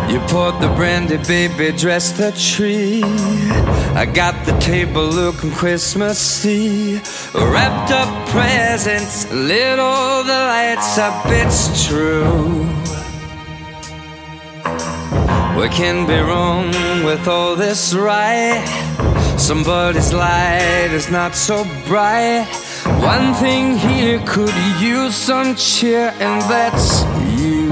You poured the brandy, baby, dressed the tree. I got the table looking Christmassy. Wrapped up presents, lit all the lights up, it's true. We can be wrong with all this, right? Somebody's light is not so bright. One thing here could use some cheer, and that's you.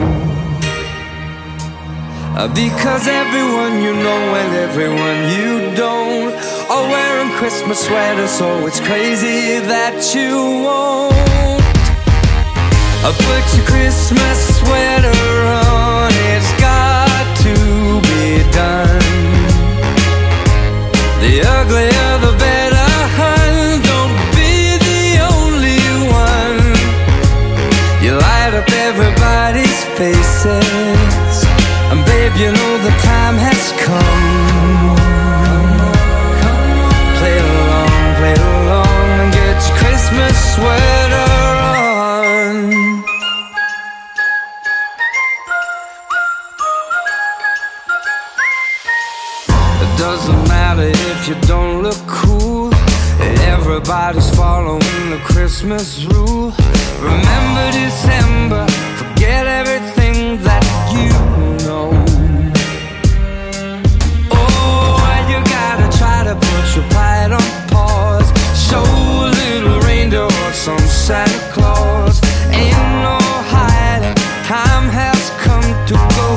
Because everyone you know and everyone you don't are wearing Christmas sweaters, so it's crazy that you won't. Put your Christmas sweater on, it's got to be done. The uglier the better, hun, don't be the only one. You light up everybody's faces, and babe, you know the time has come. Play along, and get your Christmas sweater on. It doesn't matter if you don't look cool. Everybody's following the Christmas rule. Remember December, forget everything that you know. Oh, you gotta try to put your pride on pause. Show a little reindeer or some Santa Claus. Ain't no hiding, time has come to go.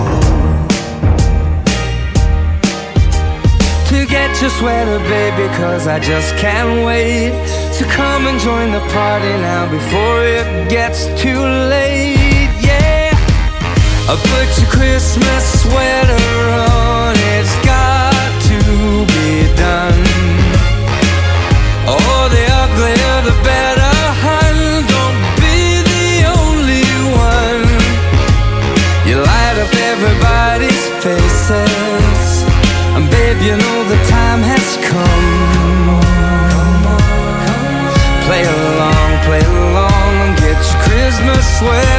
To get your sweater, baby, cause I just can't wait to come and join the party now before it gets too late, yeah. Put your Christmas sweater on, it's got to be done. Oh, the uglier the better, hun, don't be the only one. You light up everybody's faces, and babe, you know the time has come. Play along, and get your Christmas sweater